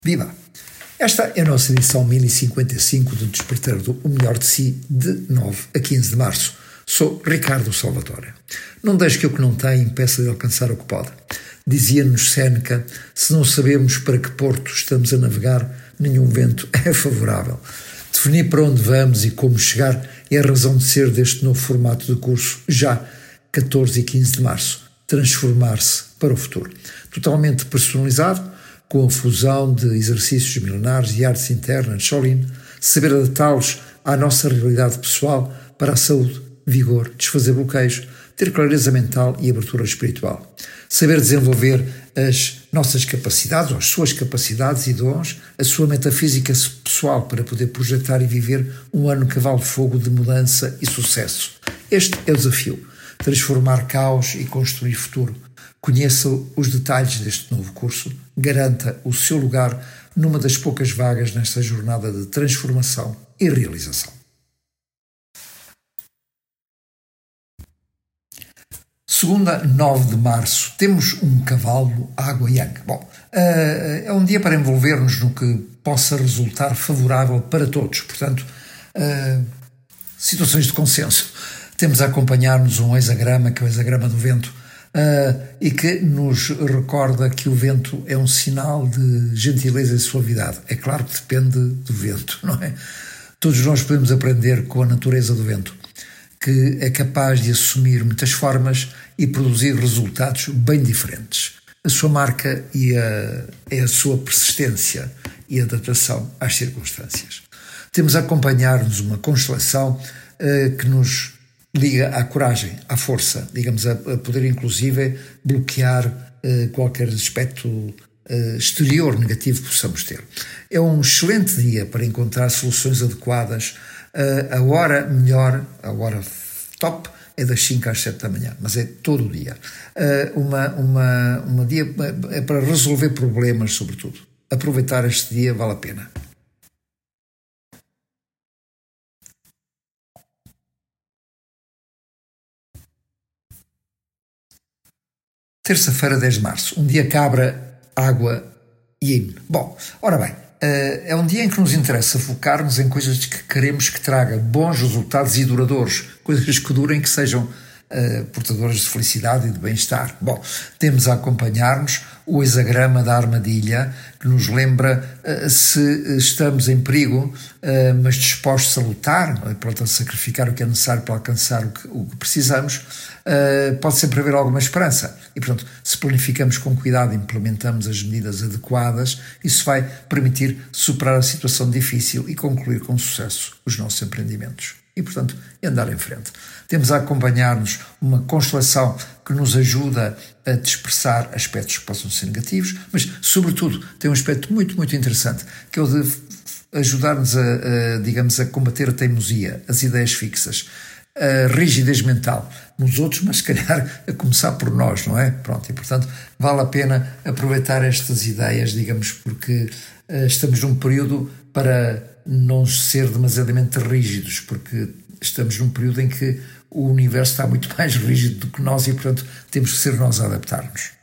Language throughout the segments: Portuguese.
Viva! Esta é a nossa edição 1055 do Despertar do O Melhor de Si, de 9 a 15 de março. Sou Ricardo Salvatore. Não deixe que o que não tem impeça de alcançar o que pode. Dizia-nos Séneca, se não sabemos para que porto estamos a navegar, nenhum vento é favorável. Definir para onde vamos e como chegar é a razão de ser deste novo formato de curso, já 14 e 15 de março. Transformar-se para o futuro. Totalmente personalizado, com a fusão de exercícios milenares e artes internas, Shaolin, saber adaptá-los à nossa realidade pessoal para a saúde, vigor, desfazer bloqueios, ter clareza mental e abertura espiritual. Saber desenvolver as nossas capacidades, ou as suas capacidades e dons, a sua metafísica pessoal para poder projetar e viver um ano cavalo de fogo de mudança e sucesso. Este é o desafio, transformar caos e construir futuro. Conheça os detalhes deste novo curso, garanta o seu lugar numa das poucas vagas nesta jornada de transformação e realização. Segunda, 9 de março, temos um cavalo água yang. Bom, é um dia para envolver-nos no que possa resultar favorável para todos. Portanto, situações de consenso. Temos a acompanhar-nos um hexagrama, que é o hexagrama do vento, e que nos recorda que o vento é um sinal de gentileza e suavidade. É claro que depende do vento, não é? Todos nós podemos aprender com a natureza do vento, que é capaz de assumir muitas formas e produzir resultados bem diferentes. A sua marca é a sua persistência e adaptação às circunstâncias. Temos a acompanhar-nos uma constelação que nos liga à coragem, à força, digamos, a poder inclusive bloquear qualquer aspecto exterior negativo que possamos ter. É um excelente dia para encontrar soluções adequadas. A hora melhor, a hora top, é das 5 às 7 da manhã, mas é todo o dia. Uma dia é para resolver problemas, sobretudo. Aproveitar este dia vale a pena. Terça-feira, 10 de março, um dia cabra, água e yin. Bom, ora bem, é um dia em que nos interessa focar-nos em coisas que queremos que traga bons resultados e duradouros, coisas que durem, que sejam portadoras de felicidade e de bem-estar. Bom, temos a acompanhar-nos o hexagrama da armadilha, que nos lembra se estamos em perigo, mas dispostos a lutar, para sacrificar o que é necessário para alcançar o que precisamos, pode sempre haver alguma esperança. E, portanto, se planificamos com cuidado e implementamos as medidas adequadas, isso vai permitir superar a situação difícil e concluir com sucesso os nossos empreendimentos. E, portanto, andar em frente. Temos a acompanhar-nos uma constelação que nos ajuda a dispersar aspectos que possam ser negativos, mas, sobretudo, tem um aspecto muito, muito interessante, que é o de ajudar-nos a combater a teimosia, as ideias fixas, a rigidez mental nos outros, mas se calhar a começar por nós, não é? Pronto, e portanto vale a pena aproveitar estas ideias, digamos, porque estamos num período para não ser demasiadamente rígidos, porque estamos num período em que o universo está muito mais rígido do que nós e, portanto, temos que ser nós a adaptar-nos.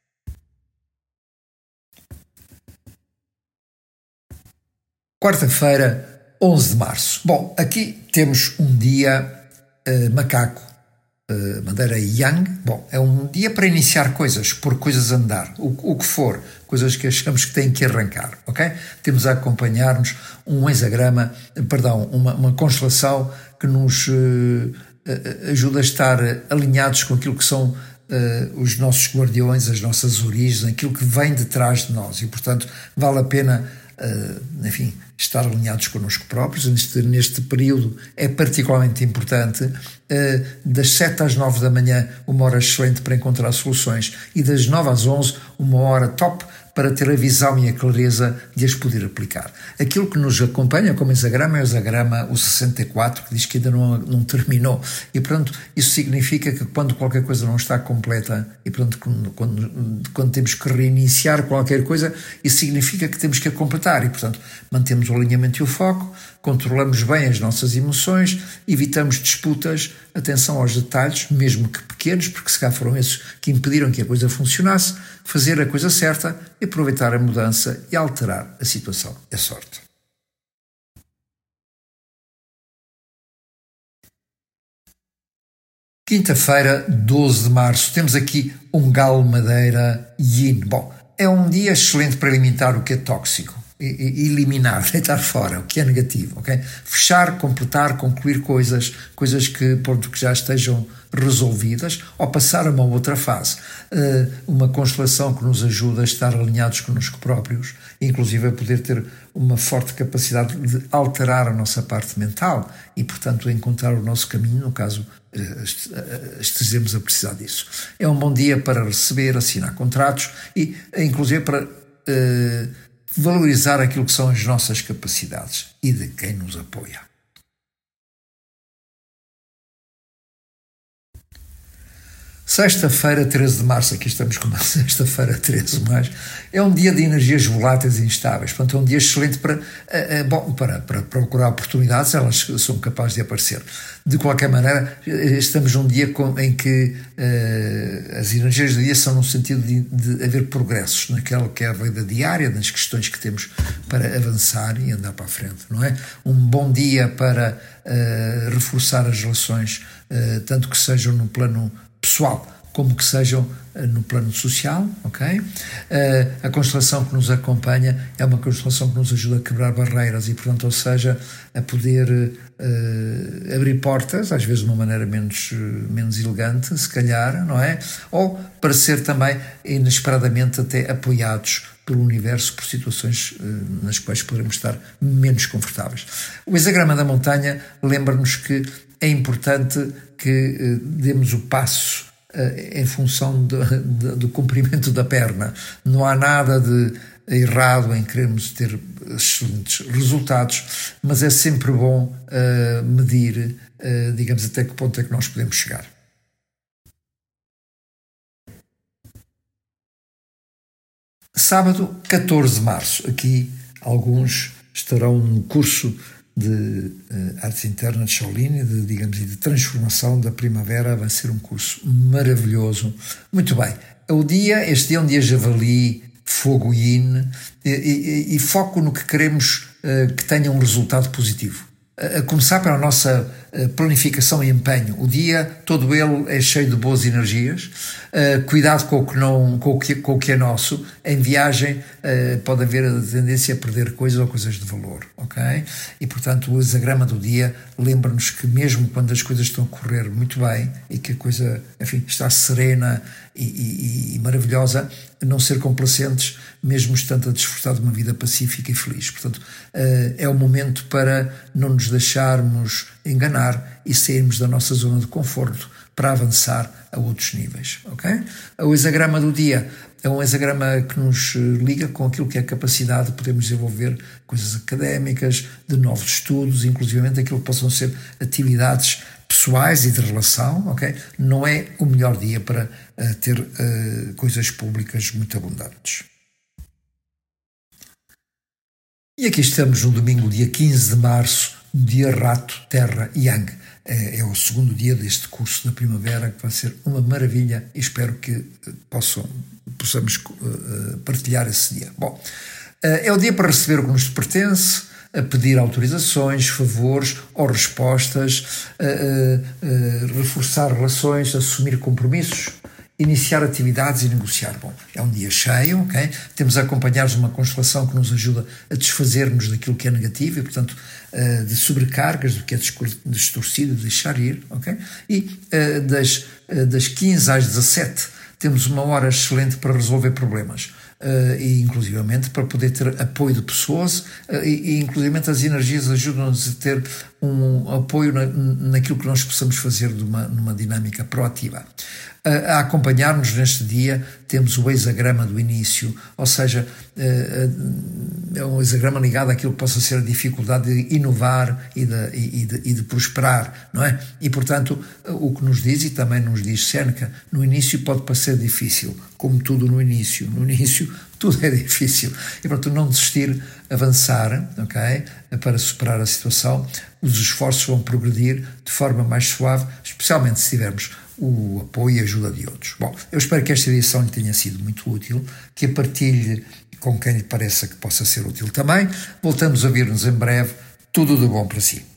Quarta-feira, 11 de março. Bom, aqui temos um dia macaco, madeira yang. Bom, é um dia para iniciar coisas, pôr coisas a andar, o que for, coisas que achamos que têm que arrancar, ok? Temos a acompanhar-nos um hexagrama, uma constelação que nos ajuda a estar alinhados com aquilo que são os nossos guardiões, as nossas origens, aquilo que vem de trás de nós e, portanto, vale a pena estar alinhados connosco próprios. Neste período é particularmente importante, das 7 às 9 da manhã, uma hora excelente para encontrar soluções, e das 9 às 11, uma hora top para ter a visão e a clareza de as poder aplicar. Aquilo que nos acompanha como hexagrama é o hexagrama, o 64, que diz que ainda não terminou. E, portanto, isso significa que quando qualquer coisa não está completa, e, portanto, quando temos que reiniciar qualquer coisa, isso significa que temos que a completar. E, portanto, mantemos o alinhamento e o foco, controlamos bem as nossas emoções, evitamos disputas, atenção aos detalhes, mesmo que pequenos, porque se calhar foram esses que impediram que a coisa funcionasse, fazer a coisa certa, aproveitar a mudança e alterar a situação. É sorte. Quinta-feira, 12 de março, temos aqui um galo madeira yin. Bom, é um dia excelente para eliminar o que é tóxico. Eliminar, deitar fora o que é negativo, ok? Fechar, completar, concluir coisas que, pronto, que já estejam resolvidas ou passar a uma outra fase. Uma constelação que nos ajuda a estar alinhados connosco próprios, inclusive a poder ter uma forte capacidade de alterar a nossa parte mental e, portanto, encontrar o nosso caminho, no caso, estejamos a precisar disso. É um bom dia para receber, assinar contratos e, inclusive, para valorizar aquilo que são as nossas capacidades e de quem nos apoia. Sexta-feira, 13 de março, aqui estamos com uma sexta-feira 13, mas é um dia de energias voláteis e instáveis, portanto é um dia excelente para procurar oportunidades, elas são capazes de aparecer. De qualquer maneira, estamos num dia em que as energias do dia são no sentido de haver progressos naquela que é a vida diária, nas questões que temos para avançar e andar para a frente, não é? Um bom dia para reforçar as relações, tanto que sejam no plano pessoal, como que sejam no plano social, ok? A constelação que nos acompanha é uma constelação que nos ajuda a quebrar barreiras e, portanto, ou seja, a poder abrir portas, às vezes de uma maneira menos elegante, se calhar, não é? Ou para ser também, inesperadamente, até apoiados pelo universo por situações nas quais poderemos estar menos confortáveis. O hexagrama da montanha lembra-nos que é importante que demos o passo em função do comprimento da perna. Não há nada de errado em querermos ter excelentes resultados, mas é sempre bom medir, digamos, até que ponto é que nós podemos chegar. Sábado, 14 de março. Aqui alguns estarão no curso de artes internas de Shaolin, de transformação da primavera. Vai ser um curso maravilhoso. Muito bem, este dia é um dia javali, fogo yin, e foco no que queremos que tenha um resultado positivo. A começar pela nossa planificação e empenho. O dia, todo ele é cheio de boas energias. Cuidado com o que é nosso. Em viagem pode haver a tendência a perder coisas ou coisas de valor, ok? E, portanto, o hexagrama do dia lembra-nos que mesmo quando as coisas estão a correr muito bem e que a coisa, enfim, está serena e maravilhosa, não ser complacentes, mesmo estando a desfrutar de uma vida pacífica e feliz. Portanto, é o momento para não nos deixarmos enganar e sairmos da nossa zona de conforto para avançar a outros níveis, ok? O hexagrama do dia é um hexagrama que nos liga com aquilo que é a capacidade de podermos desenvolver coisas académicas, de novos estudos, inclusivamente aquilo que possam ser atividades pessoais e de relação, ok? Não é o melhor dia para ter coisas públicas muito abundantes. E aqui estamos no domingo, dia 15 de março, dia Rato, Terra e Yang. É o segundo dia deste curso da primavera, que vai ser uma maravilha e espero que possamos partilhar esse dia. Bom, é o dia para receber o que nos pertence, a pedir autorizações, favores ou respostas, reforçar relações, assumir compromissos, iniciar atividades e negociar. Bom, é um dia cheio, ok? Temos a acompanhar-nos uma constelação que nos ajuda a desfazer-nos daquilo que é negativo e, portanto, de sobrecargas do que é distorcido, de deixar ir, ok? E das 15 às 17 temos uma hora excelente para resolver problemas. E inclusivamente para poder ter apoio de pessoas e inclusivamente as energias ajudam-nos a ter um apoio naquilo que nós possamos fazer numa dinâmica proativa. A acompanhar-nos neste dia temos o hexagrama do início, ou seja, é um hexagrama ligado àquilo que possa ser a dificuldade de inovar e de prosperar, não é? E, portanto, o que nos diz, e também nos diz Séneca, no início pode parecer difícil, como tudo no início. No início tudo é difícil. E, portanto, não desistir, avançar, ok? Para superar a situação. Os esforços vão progredir de forma mais suave, especialmente se tivermos o apoio e a ajuda de outros. Bom, eu espero que esta edição lhe tenha sido muito útil, que a partilhe com quem lhe pareça que possa ser útil também. Voltamos a ver-nos em breve. Tudo de bom para si.